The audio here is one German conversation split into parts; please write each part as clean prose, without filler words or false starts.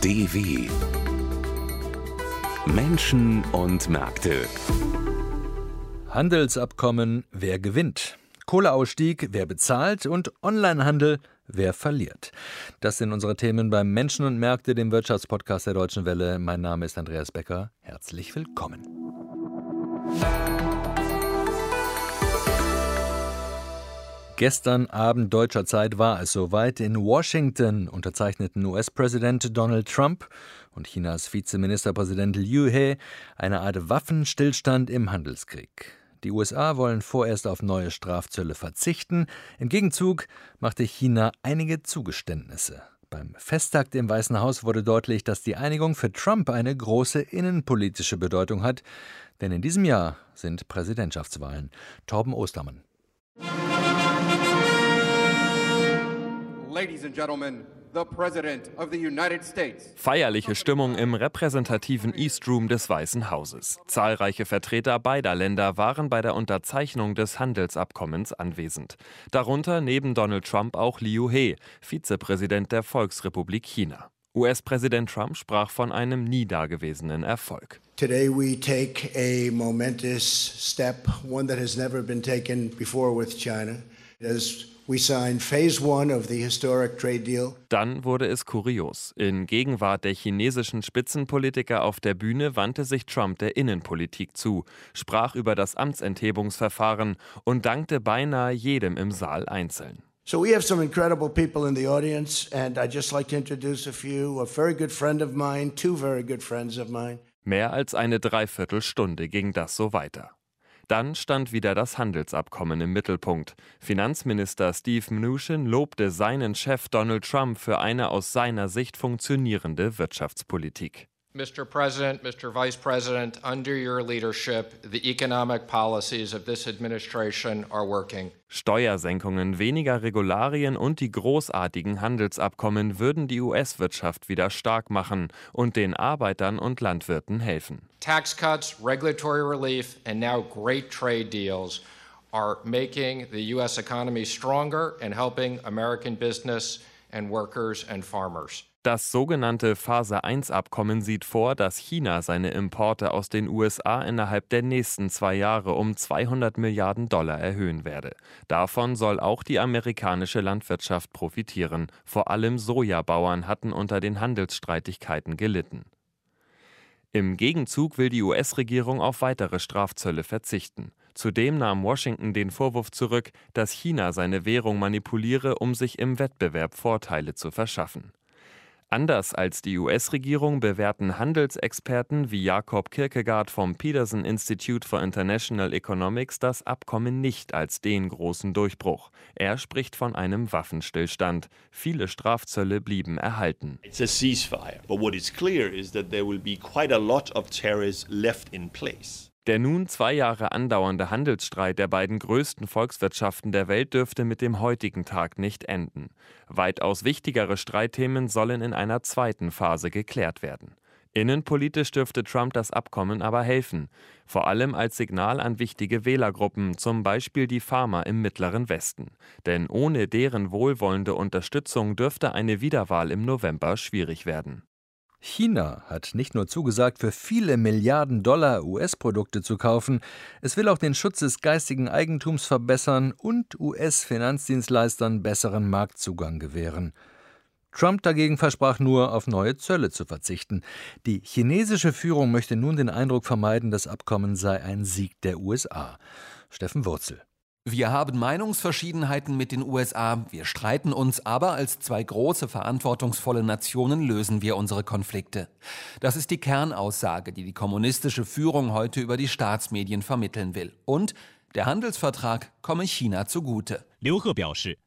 DW Menschen und Märkte. Handelsabkommen, wer gewinnt? Kohleausstieg, wer bezahlt? Und Onlinehandel, wer verliert? Das sind unsere Themen beim Menschen und Märkte, dem Wirtschaftspodcast der Deutschen Welle. Mein Name ist Andreas Becker. Herzlich willkommen. Gestern Abend deutscher Zeit war es soweit. In Washington unterzeichneten US-Präsident Donald Trump und Chinas Vizeministerpräsident Liu He eine Art Waffenstillstand im Handelskrieg. Die USA wollen vorerst auf neue Strafzölle verzichten. Im Gegenzug machte China einige Zugeständnisse. Beim Festtag im Weißen Haus wurde deutlich, dass die Einigung für Trump eine große innenpolitische Bedeutung hat. Denn in diesem Jahr sind Präsidentschaftswahlen. Torben Ostermann. Ladies and gentlemen, the President of the United States. Feierliche Stimmung im repräsentativen East Room des Weißen Hauses. Zahlreiche Vertreter beider Länder waren bei der Unterzeichnung des Handelsabkommens anwesend. Darunter neben Donald Trump auch Liu He, Vizepräsident der Volksrepublik China. US-Präsident Trump sprach von einem nie dagewesenen Erfolg. Today we take a momentous step, one that has never been taken before with China, as we signed phase one of the historic trade deal. Dann wurde es kurios. In Gegenwart der chinesischen Spitzenpolitiker auf der Bühne wandte sich Trump der Innenpolitik zu, sprach über das Amtsenthebungsverfahren und dankte beinahe jedem im Saal einzeln. So we have some incredible people in the audience, and I'd just like to introduce a few. A very good friend of mine, two very good friends of mine. Mehr als eine Dreiviertelstunde ging das so weiter. Dann stand wieder das Handelsabkommen im Mittelpunkt. Finanzminister Steve Mnuchin lobte seinen Chef Donald Trump für eine aus seiner Sicht funktionierende Wirtschaftspolitik. Mr. President, Mr. Vice President, under your leadership, the economic policies of this administration are working. Steuersenkungen, weniger Regularien und die großartigen Handelsabkommen würden die US-Wirtschaft wieder stark machen und den Arbeitern und Landwirten helfen. Tax cuts, regulatory relief, and now great trade deals are making the U.S. economy stronger and helping American business and workers and farmers. Das sogenannte Phase-1-Abkommen sieht vor, dass China seine Importe aus den USA innerhalb der nächsten 2 Jahre um $200 Milliarden erhöhen werde. Davon soll auch die amerikanische Landwirtschaft profitieren. Vor allem Sojabauern hatten unter den Handelsstreitigkeiten gelitten. Im Gegenzug will die US-Regierung auf weitere Strafzölle verzichten. Zudem nahm Washington den Vorwurf zurück, dass China seine Währung manipuliere, um sich im Wettbewerb Vorteile zu verschaffen. Anders als die US-Regierung bewerten Handelsexperten wie Jakob Kierkegaard vom Peterson Institute for International Economics das Abkommen nicht als den großen Durchbruch. Er spricht von einem Waffenstillstand. Viele Strafzölle blieben erhalten. It's a ceasefire, but what is clear is that there will be quite a lot of tariffs left in place. Der nun 2 Jahre andauernde Handelsstreit der beiden größten Volkswirtschaften der Welt dürfte mit dem heutigen Tag nicht enden. Weitaus wichtigere Streitthemen sollen in einer zweiten Phase geklärt werden. Innenpolitisch dürfte Trump das Abkommen aber helfen, vor allem als Signal an wichtige Wählergruppen, zum Beispiel die Farmer im Mittleren Westen. Denn ohne deren wohlwollende Unterstützung dürfte eine Wiederwahl im November schwierig werden. China hat nicht nur zugesagt, für viele Milliarden Dollar US-Produkte zu kaufen, es will auch den Schutz des geistigen Eigentums verbessern und US-Finanzdienstleistern besseren Marktzugang gewähren. Trump dagegen versprach nur, auf neue Zölle zu verzichten. Die chinesische Führung möchte nun den Eindruck vermeiden, das Abkommen sei ein Sieg der USA. Steffen Wurzel. Wir haben Meinungsverschiedenheiten mit den USA, wir streiten uns, aber als 2 große, verantwortungsvolle Nationen lösen wir unsere Konflikte. Das ist die Kernaussage, die die kommunistische Führung heute über die Staatsmedien vermitteln will. Und der Handelsvertrag komme China zugute. Liu He 表示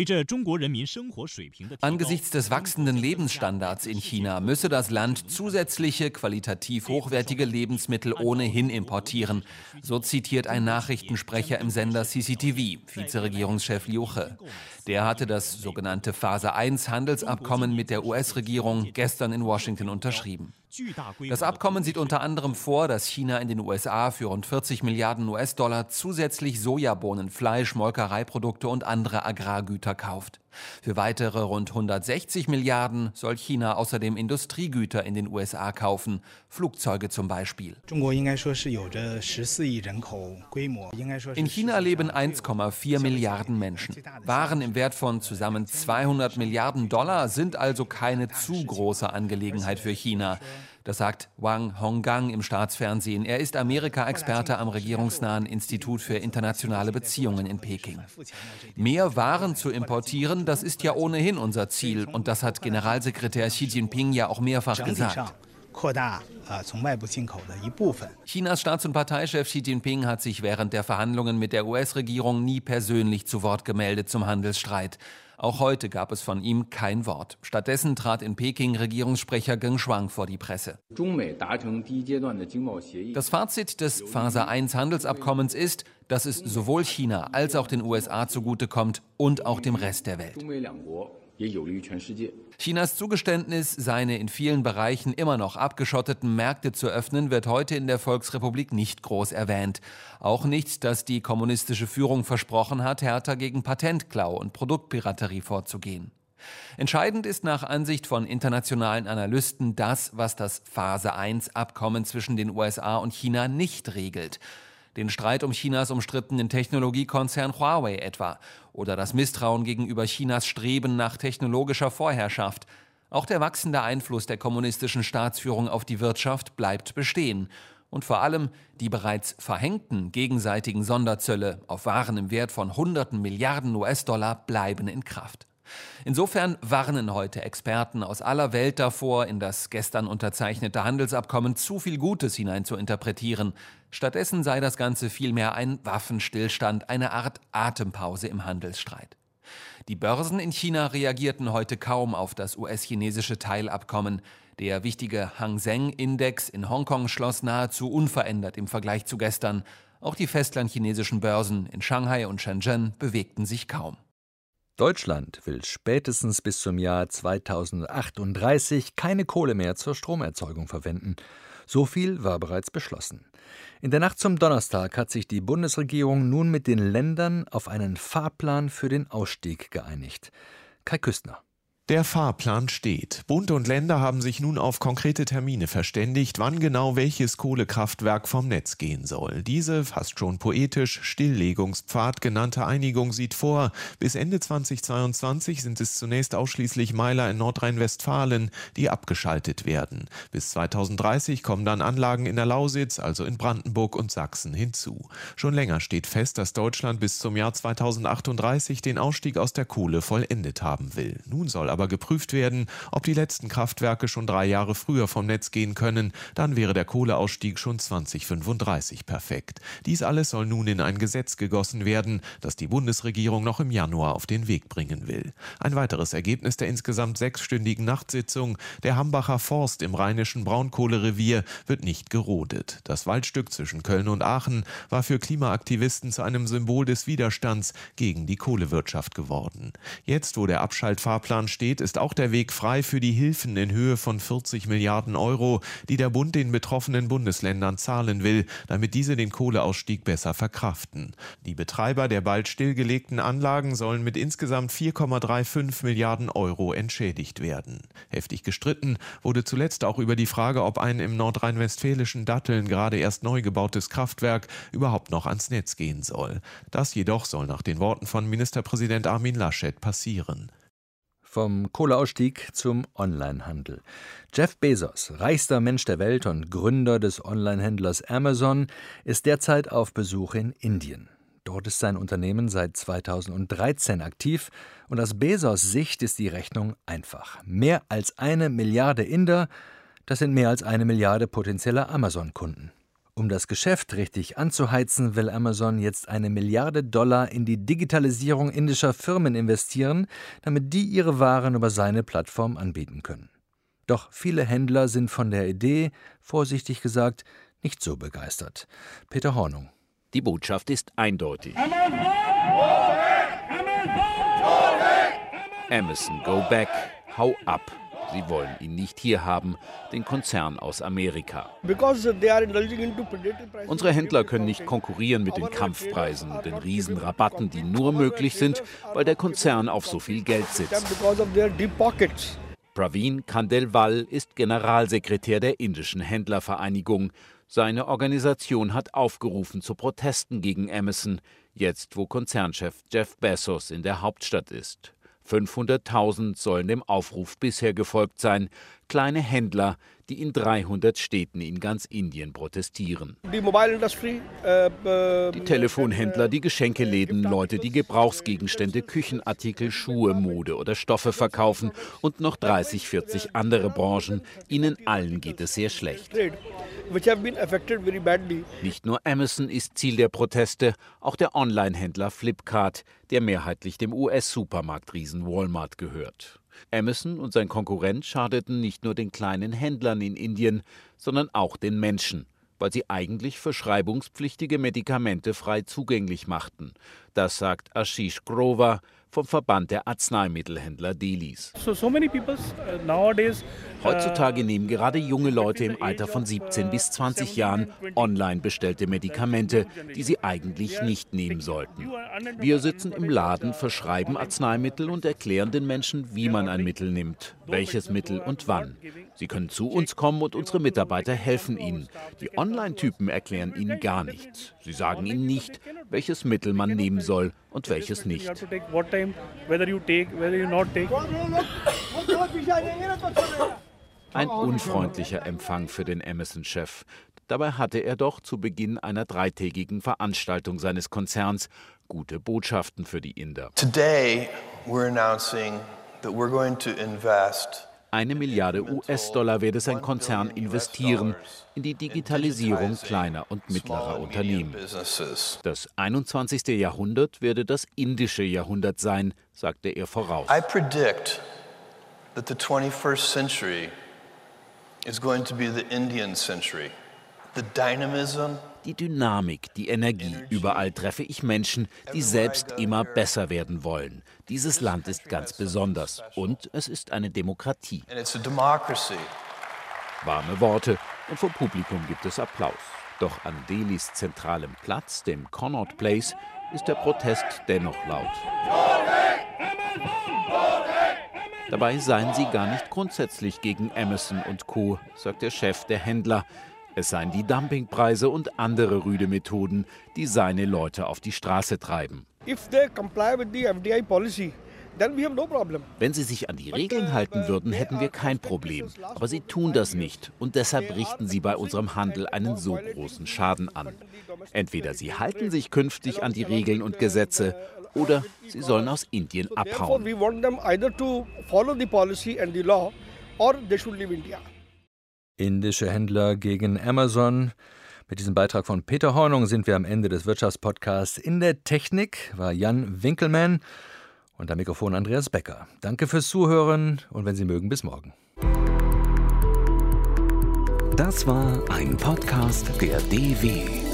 Angesichts des wachsenden Lebensstandards in China müsse das Land zusätzliche, qualitativ hochwertige Lebensmittel ohnehin importieren. So zitiert ein Nachrichtensprecher im Sender CCTV, Vizeregierungschef Liu He. Der hatte das sogenannte Phase-1-Handelsabkommen mit der US-Regierung gestern in Washington unterschrieben. Das Abkommen sieht unter anderem vor, dass China in den USA für rund 40 Milliarden US-Dollar zusätzlich Sojabohnen, Fleisch, Molkereiprodukte und andere Agrargüter kauft. Für weitere rund 160 Milliarden soll China außerdem Industriegüter in den USA kaufen, Flugzeuge zum Beispiel. In China leben 1,4 Milliarden Menschen. Waren im Wert von zusammen 200 Milliarden Dollar sind also keine zu große Angelegenheit für China. Das sagt Wang Honggang im Staatsfernsehen. Er ist Amerika-Experte am regierungsnahen Institut für internationale Beziehungen in Peking. Mehr Waren zu importieren, das ist ja ohnehin unser Ziel. Und das hat Generalsekretär Xi Jinping ja auch mehrfach gesagt. Chinas Staats- und Parteichef Xi Jinping hat sich während der Verhandlungen mit der US-Regierung nie persönlich zu Wort gemeldet zum Handelsstreit. Auch heute gab es von ihm kein Wort. Stattdessen trat in Peking Regierungssprecher Geng Shuang vor die Presse. Das Fazit des Phase-1-Handelsabkommens ist, dass es sowohl China als auch den USA zugutekommt und auch dem Rest der Welt. Chinas Zugeständnis, seine in vielen Bereichen immer noch abgeschotteten Märkte zu öffnen, wird heute in der Volksrepublik nicht groß erwähnt. Auch nicht, dass die kommunistische Führung versprochen hat, härter gegen Patentklau und Produktpiraterie vorzugehen. Entscheidend ist nach Ansicht von internationalen Analysten das, was das Phase-1-Abkommen zwischen den USA und China nicht regelt. Den Streit um Chinas umstrittenen Technologiekonzern Huawei etwa oder das Misstrauen gegenüber Chinas Streben nach technologischer Vorherrschaft. Auch der wachsende Einfluss der kommunistischen Staatsführung auf die Wirtschaft bleibt bestehen. Und vor allem die bereits verhängten gegenseitigen Sonderzölle auf Waren im Wert von Hunderten Milliarden US-Dollar bleiben in Kraft. Insofern warnen heute Experten aus aller Welt davor, in das gestern unterzeichnete Handelsabkommen zu viel Gutes hineinzuinterpretieren. Stattdessen sei das Ganze vielmehr ein Waffenstillstand, eine Art Atempause im Handelsstreit. Die Börsen in China reagierten heute kaum auf das US-chinesische Teilabkommen. Der wichtige Hang Seng-Index in Hongkong schloss nahezu unverändert im Vergleich zu gestern. Auch die festlandchinesischen Börsen in Shanghai und Shenzhen bewegten sich kaum. Deutschland will spätestens bis zum Jahr 2038 keine Kohle mehr zur Stromerzeugung verwenden. So viel war bereits beschlossen. In der Nacht zum Donnerstag hat sich die Bundesregierung nun mit den Ländern auf einen Fahrplan für den Ausstieg geeinigt. Kai Küstner. Der Fahrplan steht. Bund und Länder haben sich nun auf konkrete Termine verständigt, wann genau welches Kohlekraftwerk vom Netz gehen soll. Diese, fast schon poetisch, Stilllegungspfad genannte Einigung sieht vor, bis Ende 2022 sind es zunächst ausschließlich Meiler in Nordrhein-Westfalen, die abgeschaltet werden. Bis 2030 kommen dann Anlagen in der Lausitz, also in Brandenburg und Sachsen, hinzu. Schon länger steht fest, dass Deutschland bis zum Jahr 2038 den Ausstieg aus der Kohle vollendet haben will. Nun soll aber geprüft werden, ob die letzten Kraftwerke schon 3 Jahre früher vom Netz gehen können. Dann wäre der Kohleausstieg schon 2035 perfekt. Dies alles soll nun in ein Gesetz gegossen werden, das die Bundesregierung noch im Januar auf den Weg bringen will. Ein weiteres Ergebnis der insgesamt 6-stündigen Nachtsitzung: Der Hambacher Forst im rheinischen Braunkohlerevier wird nicht gerodet. Das Waldstück zwischen Köln und Aachen war für Klimaaktivisten zu einem Symbol des Widerstands gegen die Kohlewirtschaft geworden. Jetzt, wo der Abschaltfahrplan steht, ist auch der Weg frei für die Hilfen in Höhe von 40 Milliarden Euro, die der Bund den betroffenen Bundesländern zahlen will, damit diese den Kohleausstieg besser verkraften. Die Betreiber der bald stillgelegten Anlagen sollen mit insgesamt 4,35 Milliarden Euro entschädigt werden. Heftig gestritten wurde zuletzt auch über die Frage, ob ein im nordrhein-westfälischen Datteln gerade erst neu gebautes Kraftwerk überhaupt noch ans Netz gehen soll. Das jedoch soll nach den Worten von Ministerpräsident Armin Laschet passieren. Vom Kohleausstieg zum Onlinehandel. Jeff Bezos, reichster Mensch der Welt und Gründer des Onlinehändlers Amazon, ist derzeit auf Besuch in Indien. Dort ist sein Unternehmen seit 2013 aktiv und aus Bezos Sicht ist die Rechnung einfach. Mehr als 1 Milliarde Inder, das sind mehr als 1 Milliarde potenzieller Amazon-Kunden. Um das Geschäft richtig anzuheizen, will Amazon jetzt $1 Milliarde in die Digitalisierung indischer Firmen investieren, damit die ihre Waren über seine Plattform anbieten können. Doch viele Händler sind von der Idee, vorsichtig gesagt, nicht so begeistert. Peter Hornung. Die Botschaft ist eindeutig. Amazon, go back, hau ab. Sie wollen ihn nicht hier haben, den Konzern aus Amerika. Unsere Händler können nicht konkurrieren mit den Kampfpreisen und den Riesenrabatten, die nur möglich sind, weil der Konzern auf so viel Geld sitzt. Praveen Khandelwal ist Generalsekretär der indischen Händlervereinigung. Seine Organisation hat aufgerufen zu Protesten gegen Amazon, jetzt wo Konzernchef Jeff Bezos in der Hauptstadt ist. 500.000 sollen dem Aufruf bisher gefolgt sein. Kleine Händler, die in 300 Städten in ganz Indien protestieren. Die Telefonhändler, die Geschenkeläden, Leute, die Gebrauchsgegenstände, Küchenartikel, Schuhe, Mode oder Stoffe verkaufen und noch 30, 40 andere Branchen. Ihnen allen geht es sehr schlecht. Nicht nur Amazon ist Ziel der Proteste, auch der Online-Händler Flipkart, der mehrheitlich dem US-Supermarktriesen Walmart gehört. Amazon und sein Konkurrent schadeten nicht nur den kleinen Händlern in Indien, sondern auch den Menschen, weil sie eigentlich verschreibungspflichtige Medikamente frei zugänglich machten. Das sagt Ashish Grover vom Verband der Arzneimittelhändler Delhis. Heutzutage nehmen gerade junge Leute im Alter von 17 bis 20 Jahren online bestellte Medikamente, die sie eigentlich nicht nehmen sollten. Wir sitzen im Laden, verschreiben Arzneimittel und erklären den Menschen, wie man ein Mittel nimmt, welches Mittel und wann. Sie können zu uns kommen und unsere Mitarbeiter helfen ihnen. Die Online-Typen erklären ihnen gar nichts. Sie sagen ihnen nicht, welches Mittel man nehmen soll und welches nicht. Ein unfreundlicher Empfang für den Amazon-Chef. Dabei hatte er doch zu Beginn einer 3-tägigen Veranstaltung seines Konzerns gute Botschaften für die Inder. Today we're announcing that we're going to invest $1 Milliarde werde sein Konzern investieren in die Digitalisierung kleiner und mittlerer Unternehmen. Das 21. Jahrhundert werde das indische Jahrhundert sein, sagte er voraus. I predict that the 21st century is going to be the Indian century. The dynamism, die Dynamik, die Energie. Überall treffe ich Menschen, die selbst immer besser werden wollen. Dieses Land ist ganz besonders und es ist eine Demokratie. Warme Worte und vor Publikum gibt es Applaus. Doch an Delhis zentralem Platz, dem Connaught Place, ist der Protest dennoch laut. Dabei seien sie gar nicht grundsätzlich gegen Amazon und Co., sagt der Chef der Händler. Es seien die Dumpingpreise und andere rüde Methoden, die seine Leute auf die Straße treiben. Wenn sie sich an die Regeln halten würden, hätten wir kein Problem. Aber sie tun das nicht und deshalb richten sie bei unserem Handel einen so großen Schaden an. Entweder sie halten sich künftig an die Regeln und Gesetze oder sie sollen aus Indien abhauen. Indische Händler gegen Amazon. Mit diesem Beitrag von Peter Hornung sind wir am Ende des Wirtschaftspodcasts. In der Technik war Jan Winkelmann und am Mikrofon Andreas Becker. Danke fürs Zuhören und wenn Sie mögen, bis morgen. Das war ein Podcast der DW.